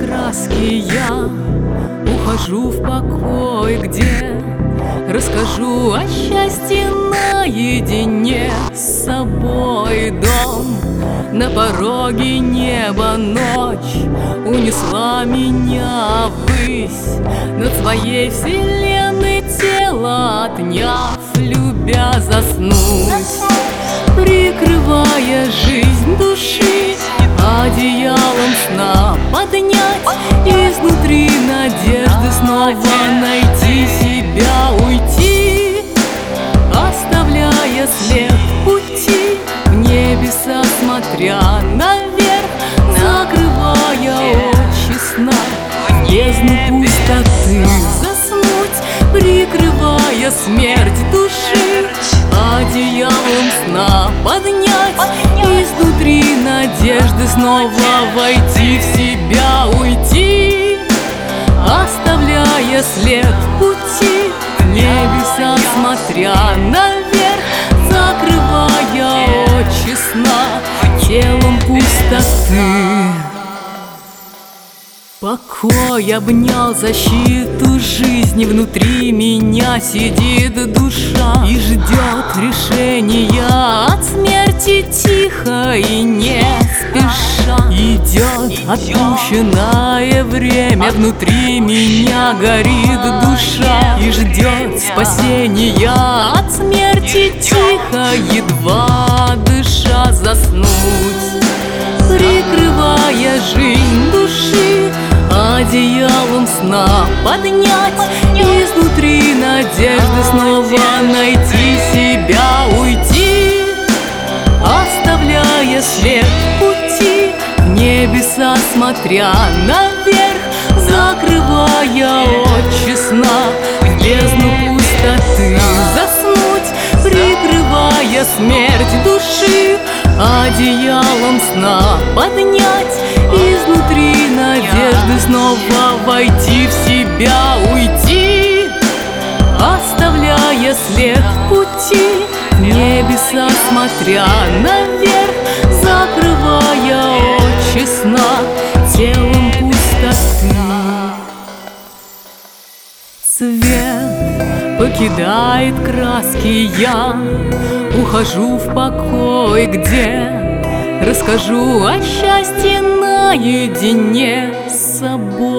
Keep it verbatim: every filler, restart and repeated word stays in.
краски я ухожу в покой, где расскажу о счастье наедине с собой. Дом на пороге неба, ночь унесла меня ввысь, над своей вселенной тело отняв, любя заснуть, прикрывая жизнь души одеялом сна, поднять изнутри надежды, снова найти себя, уйти, оставляя след пути в небеса, смотря наверх, закрывая очи сна, бездну пустоты заснуть, прикрывая смерть души одеялом сна, поднять изнутри надежды, снова войти в себя, уйти, оставляя след пути в небеса, смотря наверх, закрывая очи сна телом пустоты. Покой обнял защиту жизни, внутри меня сидит душа и ждет решения от смерти тихо и не спеша. Идет отпущенное время, внутри меня горит душа и ждет спасения от смерти тихо, едва дыша заснуть, прикрывая жизнь души одеялом сна, поднять изнутри надежды, снова найти себя, уйти, оставляя след пути в небеса, смотря наверх, закрывая очи сна в бездну пустоты заснуть, прикрывая смерть души одеялом сна, поднять изнутри надежды, снова войти в себя, уйти, оставляя след пути в небеса, смотря наверх, закрывая очи сна телом пустоты. Свет покидает краски, я ухожу в покой, где расскажу о счастье наедине с собой.